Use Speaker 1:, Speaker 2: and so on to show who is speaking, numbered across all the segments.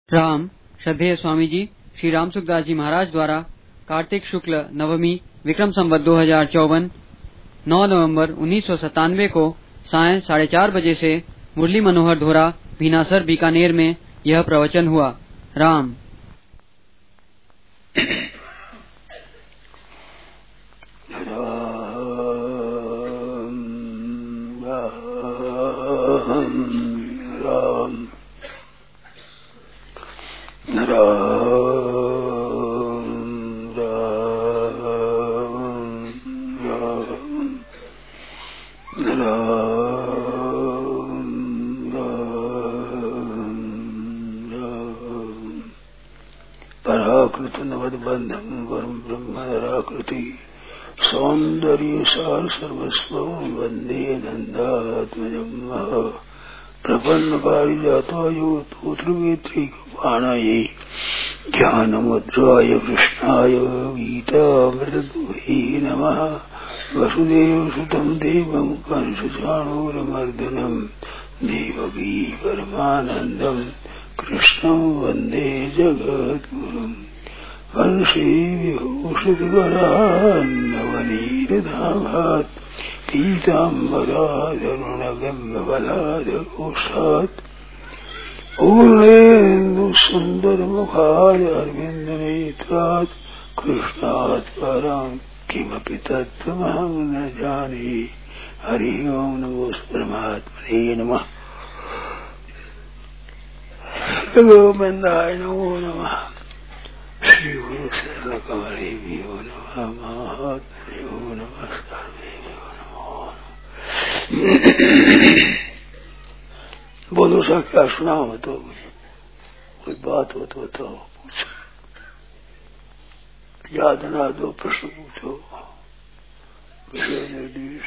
Speaker 1: राम श्रद्धेय स्वामी जी श्री राम सुखदास जी महाराज द्वारा कार्तिक शुक्ल नवमी विक्रम संवत 2054 9 नवंबर 1997 को सायं 4:30 बजे से मुरली मनोहर धोरा भीनासर बीकानेर में यह प्रवचन हुआ। राम
Speaker 2: पराकृत नवद्बंधम वरम ब्रह्मराकृति सौंदर्य सार सर्वस्व वंदे नंदात्मजम प्रपन्न पारिजाताय पुत्रवेत्रिकपाणायै ज्ञानमुद्राय कृष्णाय गीतामृतदुहे नमः। वसुदेवसुतं देवं कंसचाणूरमर्दनं देवकी परमानन्दं कृष्णं वन्दे जगद्गुरुम्। वंशे विभूषितवरान्नवनीरधाभात् पीताम्बरादरुणगन्धवलादकोशात् पूर्णेन्दुसुन्दरमुखाय अरविन्दनेत्रात् कृष्णात् परं किमपि तत्त्वमहं न जाने। हरि ओं नमो परमात्मने नमः। गोविन्दाय नमो नमः। श्री गुरु शरण कमलेभ्यो नमः। महात्मनेभ्यो नमः। सर्वेभ्यो नमो। बोलो सा क्या सुनाओ तो मुझे कोई बात हो तो बताओ, पूछो, याद ना दो प्रश्न पूछो, विषय निर्देश।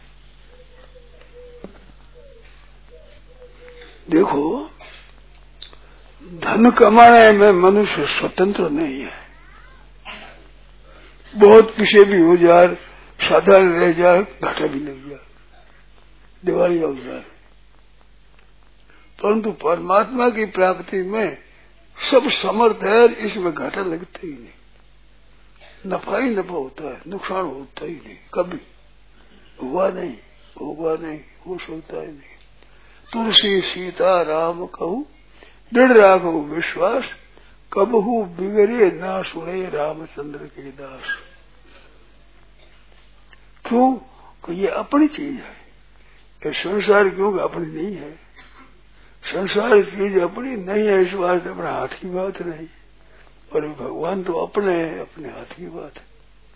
Speaker 2: देखो, धन कमाने में मनुष्य स्वतंत्र नहीं है। बहुत पीछे भी हो जाए, साधारण रह जाए, घाटा भी लग जाए, दिवाली हो जाए, परंतु परमात्मा की प्राप्ति में सब समर्थ है, इसमें घाटा लगता ही नहीं। नफा ही नफा होता है, नुकसान होता ही नहीं, कभी हुआ नहीं, होगा नहीं, हो सकता ही नहीं। तुलसी सीता राम कहूँ दृढ़ राखो विश्वास, कबहू बिगड़े ना सुने रामचंद्र के दास। क्यों? कि ये अपनी चीज है, ये संसार क्योंकि अपनी नहीं है। संसार चीज अपनी नहीं है, इस वास्ते अपना हाथ की बात नहीं, और भगवान तो अपने है, अपने हाथ की बात है।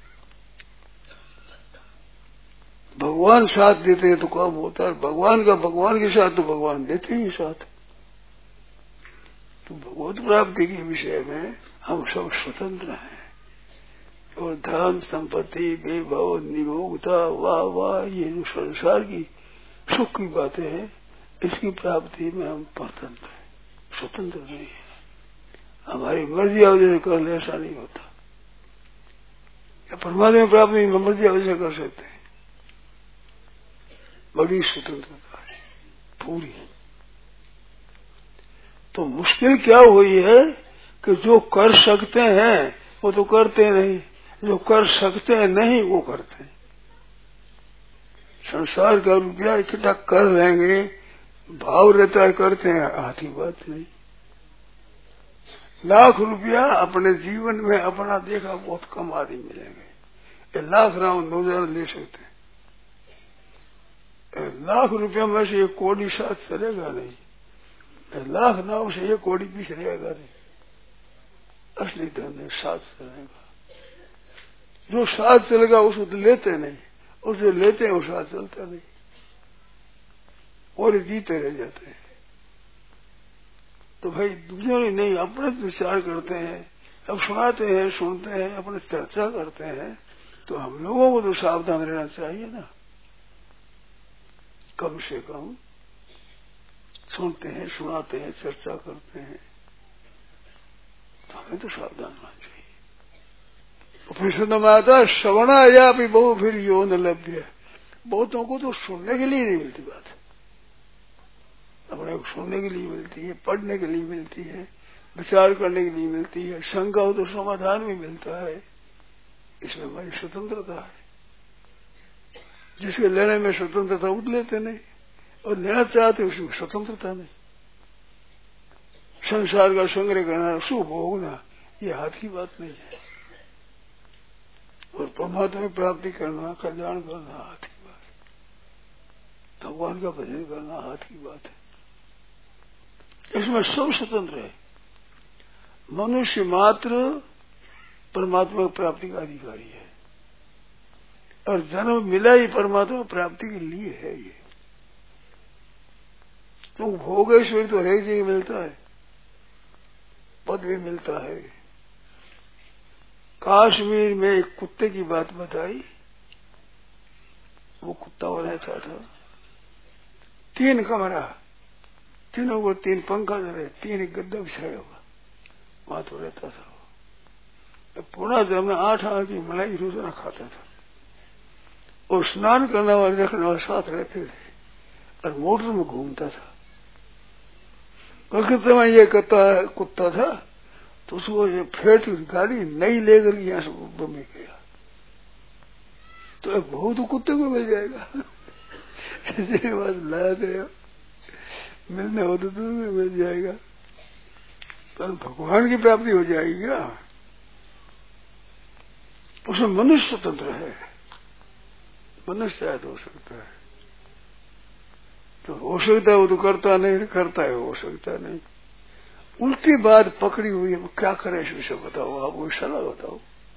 Speaker 2: भगवान साथ देते हैं तो काम होता है, भगवान का भगवान के साथ तो भगवान देते ही साथ। तो भगवत प्राप्ति के विषय में हम सब स्वतंत्र हैं, और धन संपत्ति वैभव निभोगता वाह वाह ये जो संसार की सुख की बातें हैं, इसकी प्राप्ति में हम परतंत्र हैं, स्वतंत्र नहीं है। हमारी मर्जी आवश्यक कर ले ऐसा नहीं होता। या परमात्मा प्राप्ति में मर्जी आवश्यक कर सकते हैं, बड़ी स्वतंत्रता है पूरी। तो मुश्किल क्या हुई है कि जो कर सकते हैं वो तो करते नहीं, जो कर सकते नहीं वो करते हैं। संसार का रुपया इकट्ठा कर लेंगे, भाव रहता है, करते हैं, हाथी बात नहीं। लाख रुपया अपने जीवन में अपना देखा बहुत कम आदमी मिलेंगे, ये लाख राउंड 2000 ले सकते हैं। लाख रुपया में से 1 कौड़ी साथ चलेगा नहीं, लाख नाव से 1 कौड़ी पीछे रहेगा नहीं। असली धन है साथ चलेगा, जो साथ चलेगा उसको तो लेते नहीं, उसे लेते हैं वो साथ चलता नहीं, और जीते रह जाते हैं। तो भाई दुनिया नहीं, अपने विचार करते हैं, अब सुनाते हैं, सुनते हैं, अपने चर्चा करते हैं, तो हम लोगों को तो सावधान रहना चाहिए ना। कम से कम सुनते हैं, सुनाते हैं, चर्चा करते हैं, तो हमें तो सावधान होना चाहिए। उपनिषद में आता है श्रवणा या भी बहु फिर यो न लभ्य। बहुतों को तो सुनने के लिए नहीं मिलती बात, अपने को सुनने के लिए मिलती है, पढ़ने के लिए मिलती है, विचार करने के लिए मिलती है, शंका हो तो समाधान भी मिलता है। इसमें हमारी स्वतंत्रता है। जिसके लेने में स्वतंत्रता उठ लेते नहीं, और लेना चाहते उसमें स्वतंत्रता नहीं। संसार का संग्रह करना, सुख भोगना, ये हाथ की बात नहीं है। और परमात्मा की प्राप्ति करना, कल्याण करना हाथ की बात है। भगवान का भजन करना हाथ की बात है। इसमें सब स्वतंत्र है। मनुष्य मात्र परमात्मा की प्राप्ति का अधिकारी है, और जन्म मिला ही परमात्मा प्राप्ति के लिए है। ये तो भोगेश्वरी तो हर एक जगह मिलता है, पद भी मिलता है। काश्मीर में एक कुत्ते की बात बताई। वो कुत्ता हो रहता था, 3 कमरा, तीनों को 3 पंखा चले, 3 गद्दा बिछाया हुआ, वहां तो रहता था। पूरा जब में 8 आने की मलाई रोजाना खाता था, और स्नान करने वाले रखने वाले साथ रहते थे, और मोटर में घूमता था। कलकत्ता में ये कुत्ता था, तो उसको फेट गाड़ी नई लेकर के यहाँ से बम्बई गया, तो एक बहुत कुत्ते को मिल जाएगा। ऐसे बात लाया थे, मिलने हो तो मिल जाएगा, पर भगवान की प्राप्ति हो जाएगी क्या? उसमें मनुष्य स्वतंत्र है। मनुष्य चाहे तो हो सकता है, तो हो सकता है वो तो करता नहीं, करता है हो सकता नहीं। उल्टी बात पकड़ी हुई है, क्या करें इस विषय बताओ, आप कोई सलाह बताओ।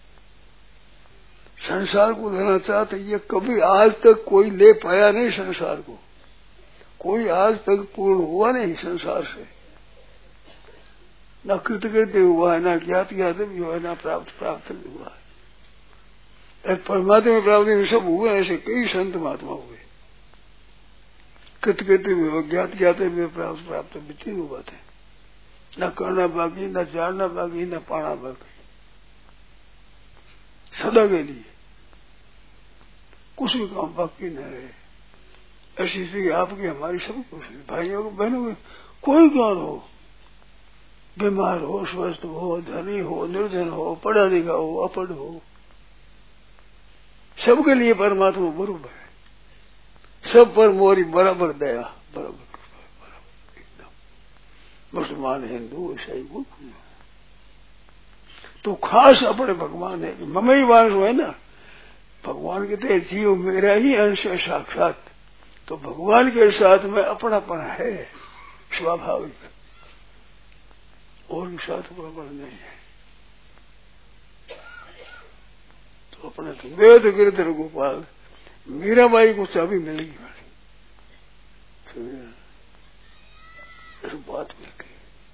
Speaker 2: संसार को लेना चाहते, ये कभी आज तक कोई ले पाया नहीं। संसार को कोई आज तक पूर्ण हुआ नहीं संसार से, न कृतकृत्य हुआ है, न ज्ञात भी हुआ है, न प्राप्त भी हुआ है। परमात्मा में प्राप्ति में सब हुए, ऐसे कई संत महात्मा हुए। कृतकृत्य भी हुआ, ज्ञात भी प्राप्त भी, तीनों बातें। न करना बाकी, न जानना बाकी, न पाना बाकी, सदा के लिए कुछ भी काम बाकी न रहे। ऐसी स्थिति आपकी हमारी सब कुछ, भाइयों को बहनों को कोई ज्ञान हो, बीमार हो, स्वस्थ हो, धनी हो, निर्धन हो, पढ़ा लिखा हो, अपढ़ हो, सबके लिए परमात्मा बराबर है। सब पर मोरी बराबर दया, बराबर एकदम। मुसलमान, हिंदू, ईसाई कोई तो खास अपने भगवान है। ममई वांश है ना, भगवान कहते हैं जीव मेरा ही अंश है साक्षात। तो भगवान के साथ में अपनापन है स्वाभाविक, और के साथ अपनापन नहीं है। तो अपने तो वेद गिरधर गोपाल, मीराबाई को चाबी मिलेगी वाली, बात मिल गई।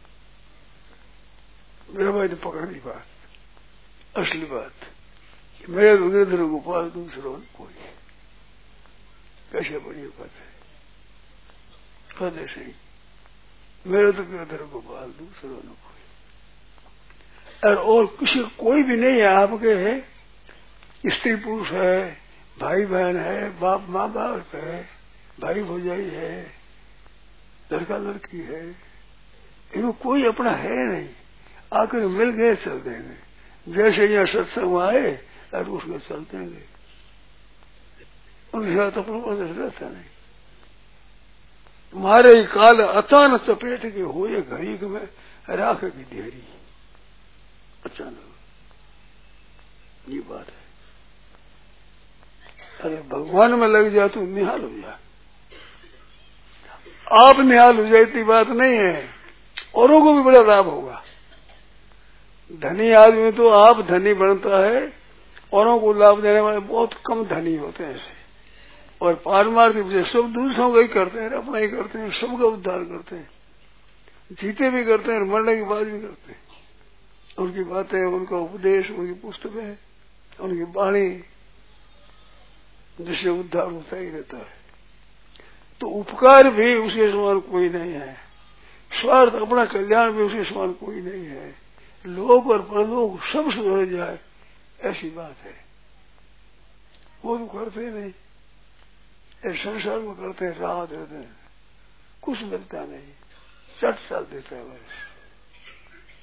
Speaker 2: मीराबाई ने पकड़ ली बात, असली बात। मेरे तो गिरधर गोपाल दूसरों कोई, कैसे बड़ी बात है, कहते सही, मेरे तो गिरधर गोपाल दूसरों ने कोई, और किसी कोई भी नहीं है। आपके है स्त्री पुरुष है, भाई बहन है, बाप माँ बाप है, भाई भौजाई है, लड़का लड़की है, इनको कोई अपना है नहीं। आकर मिल गए चल देंगे, जैसे यहाँ सत्संग आए और उसमें चलते गए, उनके साथ अपना रहता नहीं। तुम्हारे ही काल अचानक चपेट के हुए घड़ी में राख की ढेरी, अचानक ये बात है। अरे भगवान में लग जाए तो निहाल हो जाए। आप निहाल हो जाए इतनी बात नहीं है, औरों को भी बड़ा लाभ होगा। धनी आदमी तो आप धनी बनता है, औरों को लाभ देने वाले बहुत कम धनी होते हैं ऐसे। और पारमार्थिक विजय सब दूसरों का ही करते हैं, अपना ही करते हैं, सबका उद्धार करते हैं, जीते भी करते हैं, मरने की बात भी करते हैं। उनकी बातें, उनका उपदेश, उनकी पुस्तकें, उनकी वाणी, जिससे उद्धार होता ही रहता है। तो उपकार भी उसके समान कोई नहीं है, स्वार्थ अपना कल्याण भी उसके समान कोई नहीं है। लोक और परलोक सब सुधर जाए ऐसी बात है, वो तो करते नहीं। इस संसार में करते हैं, राह देते हैं, कुछ मिलता नहीं, चट चल देता है बस।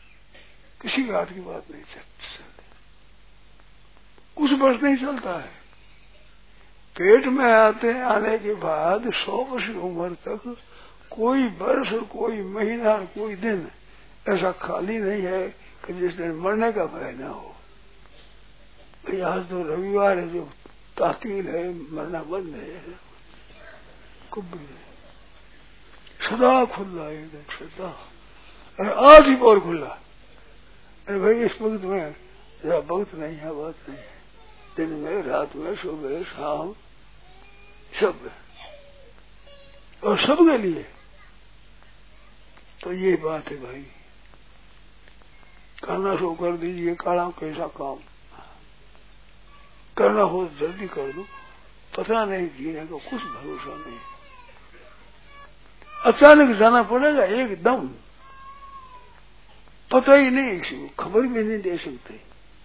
Speaker 2: किसी के हाथ की बात नहीं चलती, कुछ वर्ष नहीं चलता है। पेट में आने के बाद 100 वर्ष की उम्र तक कोई वर्ष और कोई महीना और कोई दिन ऐसा खाली नहीं है कि जिस दिन मरने का भय न हो। भाई आज तो रविवार है, जो तातील है, मरना बंद है, कुछ भी नहीं, सदा खुला एकदम सदा। अरे आज ही और खुला। अरे भाई इस वक्त में जरा वक्त नहीं है, बात नहीं है, दिन में, रात में, सुबह शाम सब है, और सब के लिए। तो ये बात है भाई, करना सो कर दीजिए, काला कैसा काम करना हो जल्दी कर दो, पता नहीं जीने का कुछ भरोसा नहीं, अचानक जाना पड़ेगा एकदम, पता ही नहीं, किसी को खबर भी नहीं दे सकते।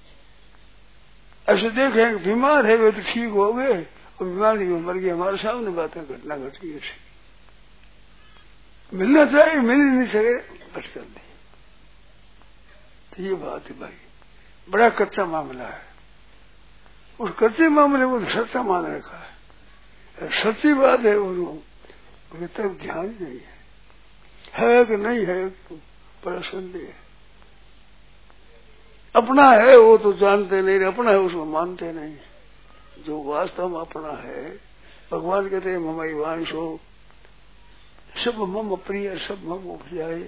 Speaker 2: ऐसे देखें बीमार है वे तो ठीक हो गए और बीमारी में मर गए, हमारे सामने बातें घटना घटी ऐसी, मिलना चाहिए मिल ही नहीं सके, बस कर दी। तो ये बात है भाई, बड़ा कच्चा मामला है। उस कच्चे मामले को सच्चा मान रखा है, सच्ची बात है उनकी तरफ ध्यान नहीं है कि नहीं है, बड़ा संदेह है। अपना है वो तो जानते नहीं, अपना है उसको मानते नहीं। जो वास्तव में अपना है, भगवान कहते हैं ममई वांशो सब मम प्रिय सब मम उपजाए,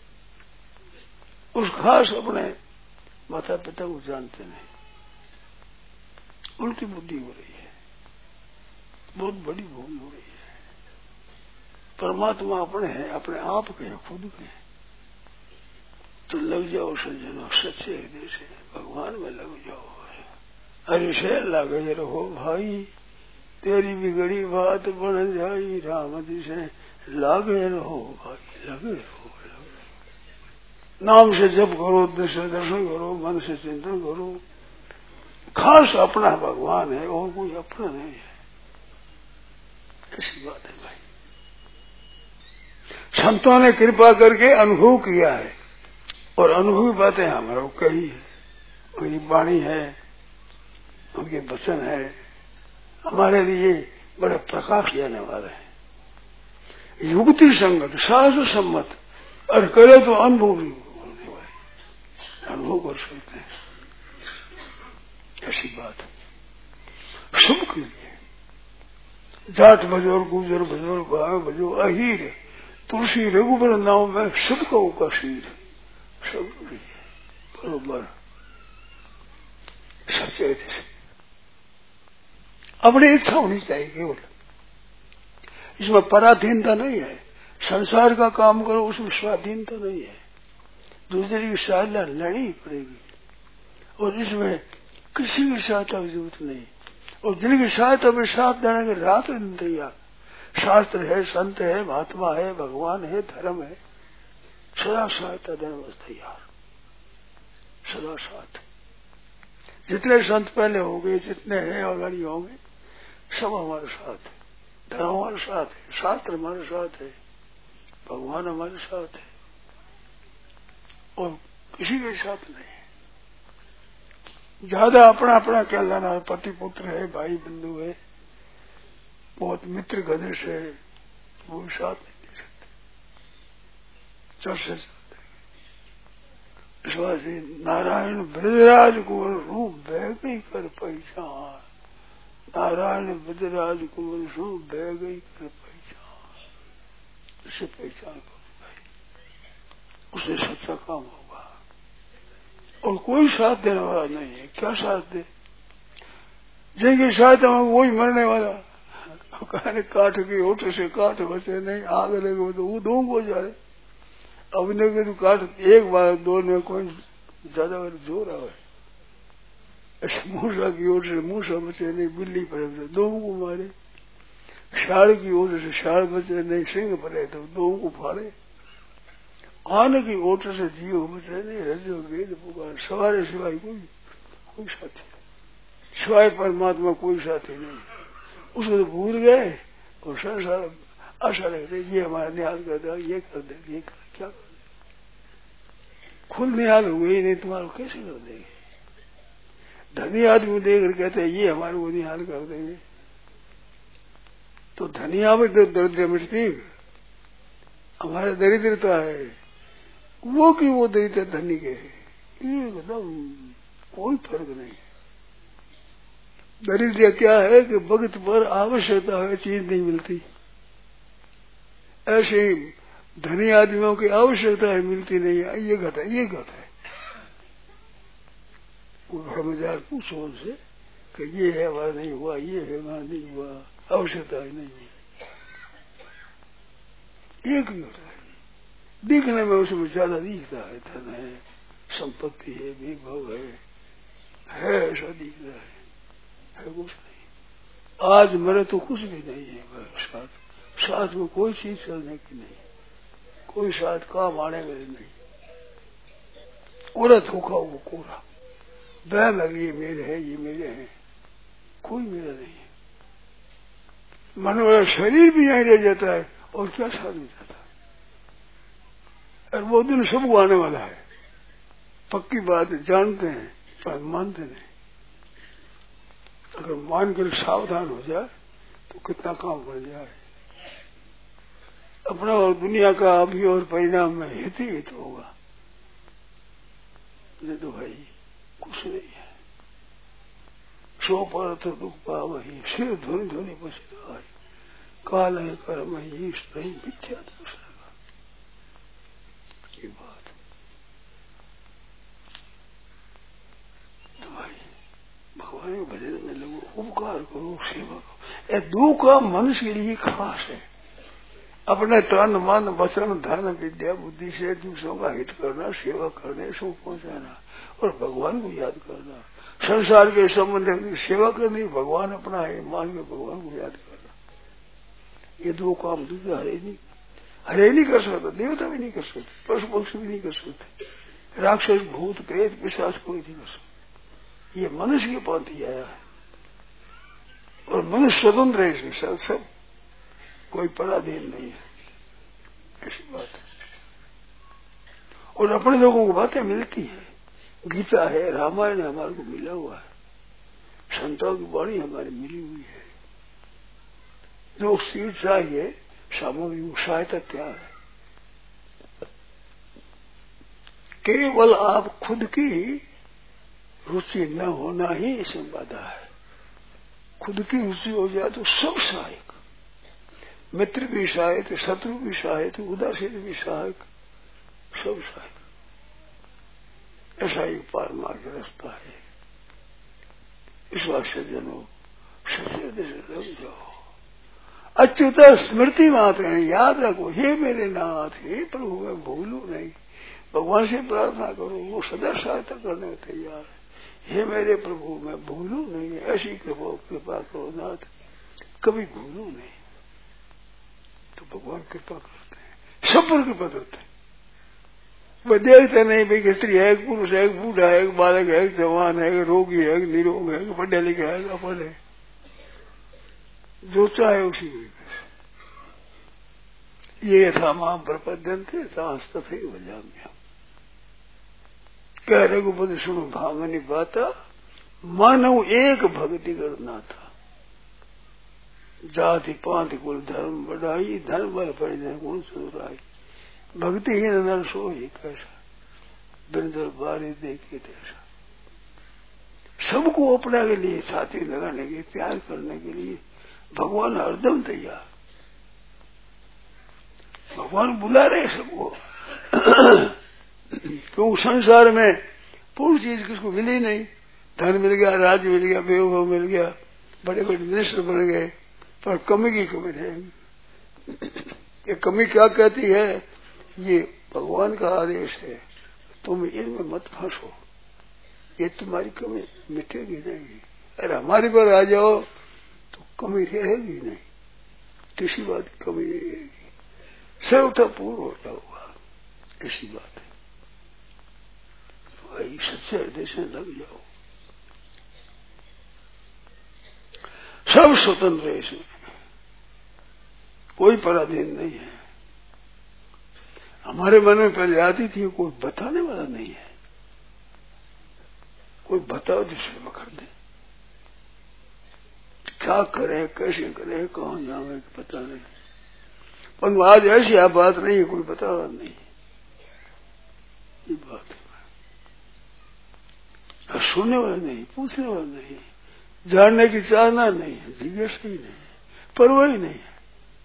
Speaker 2: उस खास अपने माता पिता को जानते नहीं, उल्टी बुद्धि हो रही है, बहुत बड़ी भूल हो रही है। परमात्मा अपने हैं, अपने आप के, खुद के। तो लग जाओ सज्जनों सच्चे हृदय से भगवान में लग जाओ। अरे से लगे रहो भाई, तेरी बिगड़ी बात बन जाई, राम जी से लागे रहो भाई, लगे रहो, नाम से जप करो, दर्शन करो, मन से चिंतन करो। खास अपना भगवान है और कोई अपना नहीं है, ऐसी बात है भाई। संतों ने कृपा करके अनुभव किया है और अनुभवी बातें हमारा कही है, उनकी वाणी है, उनके वचन है, हमारे लिए बड़े प्रकाश देने वाले हैं। युक्ति संगत शास्त्र सम्मत और करे तो अनुभव भी होने वाले, अनुभव कर सकते हैं, ऐसी बात है। शुभ के लिए जाट बजोर गुजर बजोर भाव बजो अहीर तुलसी रघुबर नाम में शुभ का उकाशीर सब बरोबर सच्चे से अपनी इच्छा होनी चाहिए केवल, इसमें पराधीनता नहीं है। संसार का काम करो उसमें स्वाधीनता नहीं है, दूसरे की सहायता लेनी पड़ेगी और इसमें किसी की सहायता की जरूरत नहीं। और जिनकी सहायता में साथ देने के रात दिन तैयार, शास्त्र है, संत है, महात्मा है, भगवान है, धर्म है, सदा सहायता देने में तैयार, सदा साथ। जितने संत पहले हो गए, जितने हैं आगे होंगे, सब हमारे साथ है, धर्म हमारे साथ है, शास्त्र हमारे साथ है, भगवान हमारे साथ है और किसी के साथ नहीं है। ज्यादा अपना अपना क्या लाना है, पति पुत्र है, भाई बंधु है, बहुत मित्र घनिष्ठ है, वो साथ नहीं दे सकते, चर्चा चलते। विश्वासी नारायण ब्रजराज कुंवर रूप बह गई कर पहचान, नारायण ब्रजराज कुंवर रूप बह गई कर पहचान, उसे पहचान करो भाई, उसे सच्चा काम होगा। और कोई साथ देने वाला नहीं है, क्या साथ दे, जिनके साथ हम वही मरने वाला। कहने काठ की ओट से काठ बचे नहीं, आग लगे तो वो दोंग हो जाए। अब लगे तो काठ एक बार दो में कोई ज्यादा जोर आवे, ऐसे मूसा की ओर से मूसा बचे नहीं, बिल्ली पड़े तो दोंग को मारे, शाड़ की ओर से शाड़ बचे नहीं, सिंह पड़े तो दोंग को फाड़े, आने की ओट से जीव बचे नहीं, रजो वेद पुकार, सवारे सिवाय कोई साथी, सिवाय परमात्मा कोई साथी नहीं। उसको तो भूल गए और संसार आशा रखते ये हमारा न्याय कर दे, ये कर दे, ये कर, क्या कर दे। खुद निहाल हुए ही नहीं, तुम्हारा कैसे कर देंगे? धनी आदमी देख कर कहते हैं ये हमारे को निहाल कर देंगे, तो धनिया में तो दरिद्र मिटती, हमारे दरिद्रता है वो कि वो दरिद्र धनी के एकदम कोई फर्क नहीं। दरिद्र क्या है कि वक्त पर आवश्यकता है चीज नहीं मिलती, ऐसे ही धनी आदमियों की आवश्यकता है मिलती नहीं है, ये घट है, ये घट है। वो घर में जाकर पूछो उनसे कि ये है हमारा नहीं हुआ, ये है हमारा नहीं हुआ, आवश्यकता ही नहीं हुई, एक ही होता है। दिखने में उसमें ज्यादा दिखता है, धन है, संपत्ति है, वैभव है ऐसा दिखता है कुछ नहीं। आज मरे तो कुछ भी नहीं है, साथ में कोई चीज चलने की नहीं, कोई साथ काम आने वाले नहीं, पूरा धोखा वो पूरा बह लगे ये मेरे है, ये मेरे हैं, कोई मेरा नहीं है। मन वाला शरीर भी नहीं रह जाता है और क्या साथ में जाता है, और वो दिन सबको आने वाला है, पक्की बात है, जानते हैं पर मानते नहीं। अगर मान कर सावधान हो जाए तो कितना काम बढ़ जाए। अपना और दुनिया का अभी और परिणाम में हित ही हित होगा, नहीं तो भाई कुछ नहीं है। सो पर तो दुख पावही, सिर धुनि धुनि पछताई, काल है कर्म ही सही मिथ्या दूसरा की बात। तो भाई भगवान के भजन में लोगों उपकार करो, सेवा करो। ये दो काम मनुष्य के लिए खास है, अपने तन मन वचन धन विद्या बुद्धि से दूसरों का हित करना, सेवा करने सुख पहुंचाना और भगवान को याद करना। संसार के संबंध की सेवा करनी, भगवान अपना है मान के भगवान को याद करना, ये दो काम दूसरा हरे नहीं कर सकता, देवता भी नहीं कर सकते, पशु पक्षी भी नहीं कर सकते, राक्षस भूत प्रेत पिशाच कोई नहीं कर सकता। ये मनुष्य की पंथी आया है और मनुष्य स्वतंत्र है इसमें, सब कोई पराधीन नहीं है, ऐसी बात है। और अपने लोगों को बातें मिलती है, गीता है, रामायण हमारे को मिला हुआ है, संतों की वाणी हमारी मिली हुई है। जो चीज चाहिए सामग्री वो सहायता तैयार है, केवल आप खुद की रुचि न होना ही इसमें बाधा है। खुद की रुचि हो जाए तो सब सहायक, मित्र भी सहायक, शत्रु भी सहायक, उदासीन भी सहायक, सब सहायक। ऐसा ही पारमार्ग रास्ता है। इस वाक्य जनो सचेत से लग जाओ, अच्युत स्मृति मात्र है, याद रखो, हे मेरे नाथ, हे प्रभु मैं भूलू नहीं। भगवान से प्रार्थना करो, वो सदा सहायता करने में तैयार है। हे मेरे प्रभु मैं भूलू नहीं, ऐसी कृपा करो नाथ, कभी भूलू नहीं। तो भगवान कृपा करते हैं, सब पर कृपा करते हैं। वह देखते नहीं भाई कि स्त्री है, पुरुष है, बूढ़ा है, बालक है, जवान है, रोगी है, निरोग है, पढ़े लिखे है, अपन है, जो चाहे उसी ये यथा माम प्रपद्यन्ते तथैव भजाम्यहम्। कह रघुपति सुनो भावनी बाता, मानव एक भक्ति करना था, जाति पांति कुल धर्म बढ़ाई, धर्म बल परिजन गुण सुधराई। भक्ति ही नर सो ही कैसा, बिन दरबारी देखे तैसा। सबको अपना के लिए छाती लगाने के, प्यार करने के लिए भगवान हरदम तैयार। भगवान बुला रहे सबको क्योंकि संसार में पूर्ण चीज किसको मिली नहीं। धन मिल गया, राज्य मिल गया, वैभव मिल गया, बड़े बड़े मिनिस्टर बन गए, पर कमी की कमी रहेगी। ये कमी क्या कहती है? ये भगवान का आदेश है, तुम इनमें मत फंसो, ये तुम्हारी कमी मिटेगी नहीं। अरे हमारे पर आ जाओ तो कमी रहेगी नहीं, किसी बात की कमी नहीं रहेगी, सर्वथा पूर्ण होता हुआ, ऐसी बात है। भाई सच्चे हृदय से लग जाओ, सब स्वतंत्र है, इसमें कोई पराधीन नहीं है। हमारे मन में पहले आती थी, कोई बताने वाला नहीं है, कोई बताओ जिससे में कर दे, क्या करे, कैसे करे, कहाँ जावे, पता नहीं। पर आज ऐसी आप बात नहीं है, कोई बता रहा नहीं, ये बात है। सुनने वाला नहीं, पूछने वाला नहीं, जानने की चाहना नहीं है, जिज्ञासा ही नहीं, परवाह ही नहीं है।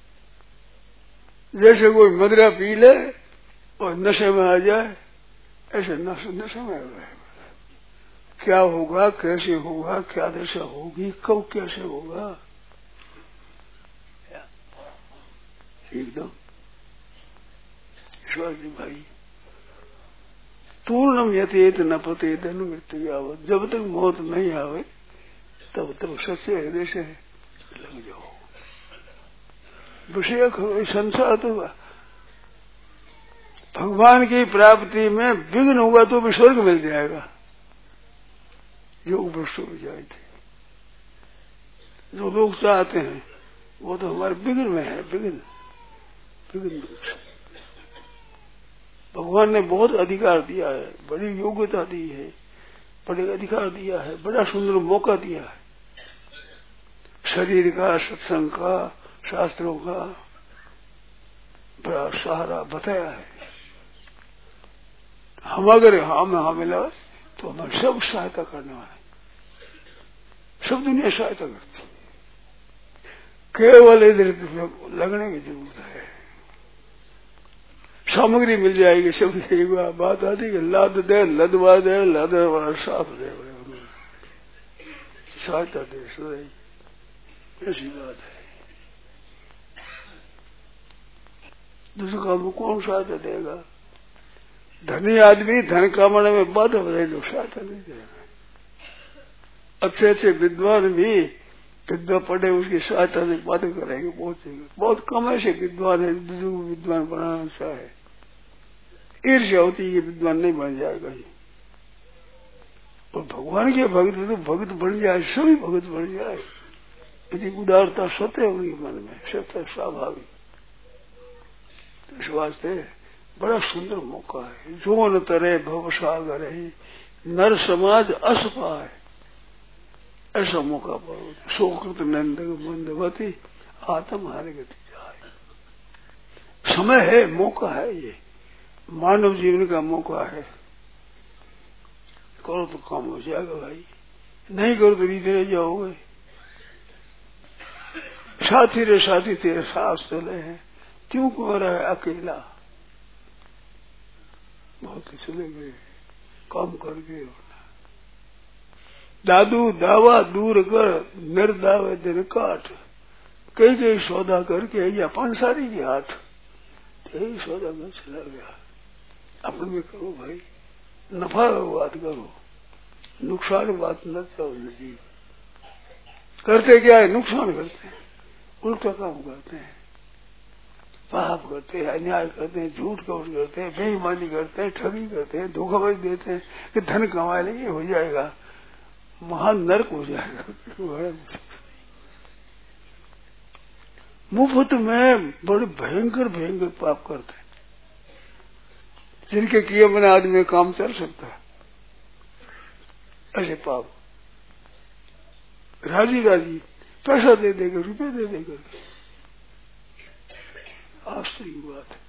Speaker 2: जैसे कोई मदिरा पी ले और नशे में आ जाए, ऐसे नशे में आ जाए। क्या होगा, कैसे होगा, क्या दशा होगी, कब कैसे होगा, एकदम शिवाजी भाई। पूर्णम यतेत न पतेत न मृत्यु आवत। जब तक मौत नहीं आवे तब तक सच्चे हृदय से लग जाओ। विषय संसार तो भगवान की प्राप्ति में विघ्न हुआ तो भी स्वर्ग मिल जाएगा। योग भ्रष्ट हो जाए थे जो लोग चाहते हैं वो तो हमारे विघ्न में है, विघ्न भगवान ने बहुत अधिकार दिया है, बड़ी योग्यता दी है, बड़े अधिकार दिया है, बड़ा सुंदर मौका दिया है, शरीर का, सत्संग का, शास्त्रों का बड़ा सहारा बताया है। हम अगर हाँ मिला तो हमें सब सहायता करने वाले, सब दुनिया सहायता करती, केवल इधर लगने की जरूरत है। सामग्री मिल जाएगी, सब एक बात आती है, लाद दे, लदवा दे, लदवा वाला साथ दे, सहायता दे, सदाई ऐसी बात है। दूसरे काम को कौन सहायता देगा? धनी आदमी धन कमाने में बाधा बधाई लोग सहायता नहीं देगा। अच्छे अच्छे विद्वान भी विद्या पढ़े उसकी सहायता से बातें करेंगे, पहुंचेंगे। बहुत कम ऐसे विद्वान है जो विद्वान बनाना चाहे, ईर्ष्या होती है विद्वान नहीं बन जाएगा ही। और भगवान के भक्त तो भक्त बन जाए, सभी भक्त बन जाए, यदि उदारता सत्य होगी मन में, सत्य स्वाभाविक, तो इस वास्ते बड़ा सुंदर मौका है। जो न तरे भव सागर है, नर समाज असपाय, ऐसा मौका पाओ। सोकृत नंद मंदवती आत्म हारे गति जाए। समय है, मौका है, ये मानव जीवन का मौका है। करो तो काम हो जाएगा भाई, नहीं करो तो रीते रह जाओगे। साथी रे साथी तेरे साथ चले हैं, क्यों क्यों रहा है अकेला? बहुत ही चले गए काम करके। दादू दावा दूर कर, निर्दावे दिन काट, कई कई सौदा करके या पंसारी की हाथ, यही सौदा में चला गया। अपने में करो भाई, नफा बात करो, नुकसान बात न चाहो। जी करते क्या है? नुकसान करते हैं, उल्टा काम करते हैं, पाप करते हैं, अन्याय करते हैं, झूठ कौट करते हैं, बेईमानी करते हैं, ठगी करते हैं, धोखाबाजी देते हैं कि धन कमा लेंगे, हो जाएगा, महान नरक हो जाएगा। मुफ्त में बड़े भयंकर भयंकर पाप करते हैं, जिनके किए बिना आदमी काम चल सकता है। ऐसे पाप राजी राजी पैसा दे देकर, रुपये दे देकर, आश्चर्य की बात है।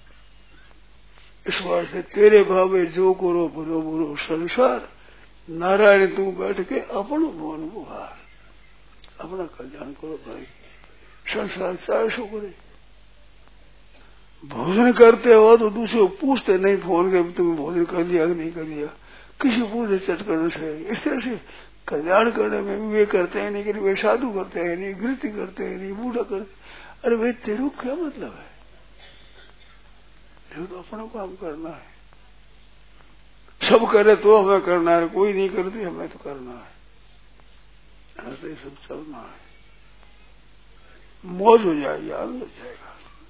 Speaker 2: इस वास्ते तेरे भावे जो करो बुरो बुरो संसार, नारायण तू बैठ के अपनो मोन बुहार, अपना कल्याण करो भाई। संसार चाहे सो करे। भोजन करते हो तो दूसरे को पूछते नहीं, फोन कर तुम्हें भोजन कर लिया कि नहीं कर लिया, किसी पूछते चट करना चाहिए। इस तरह से कल्याण करने में भी वे करते हैं नहीं, कि वे साधु करते हैं नहीं, गृहस्थी करते हैं नहीं, बूढ़ा करते। अरे भाई तेरू क्या मतलब है? तो अपना काम करना है, सब करे तो हमें करना है, कोई नहीं करती हमें तो करना है। ऐसे ही सब चलना है, मौज हो जाएगी, आनंद हो जाएगा।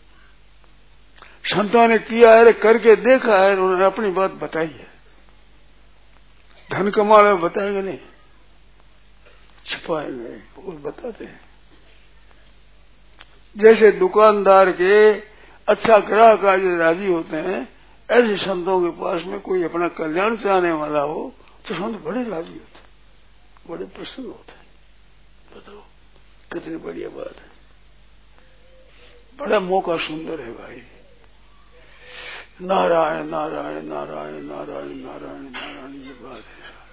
Speaker 2: संतों ने किया है, करके देखा है, उन्होंने अपनी बात बताई है। धन कमाने में बताएंगे नहीं, छुपाएंगे और बताते हैं। जैसे दुकानदार के अच्छा ग्राहक आज राजी होते हैं। ऐसे संतों के पास में कोई अपना कल्याण चाहने वाला हो तो संत बड़े राजी होते, बड़े प्रसन्न होते हैं। बताओ कितनी बढ़िया बात है, बड़ा मौका सुंदर है भाई। नारायण नारायण नारायण नारायण नारायण नारायण, ये बात है।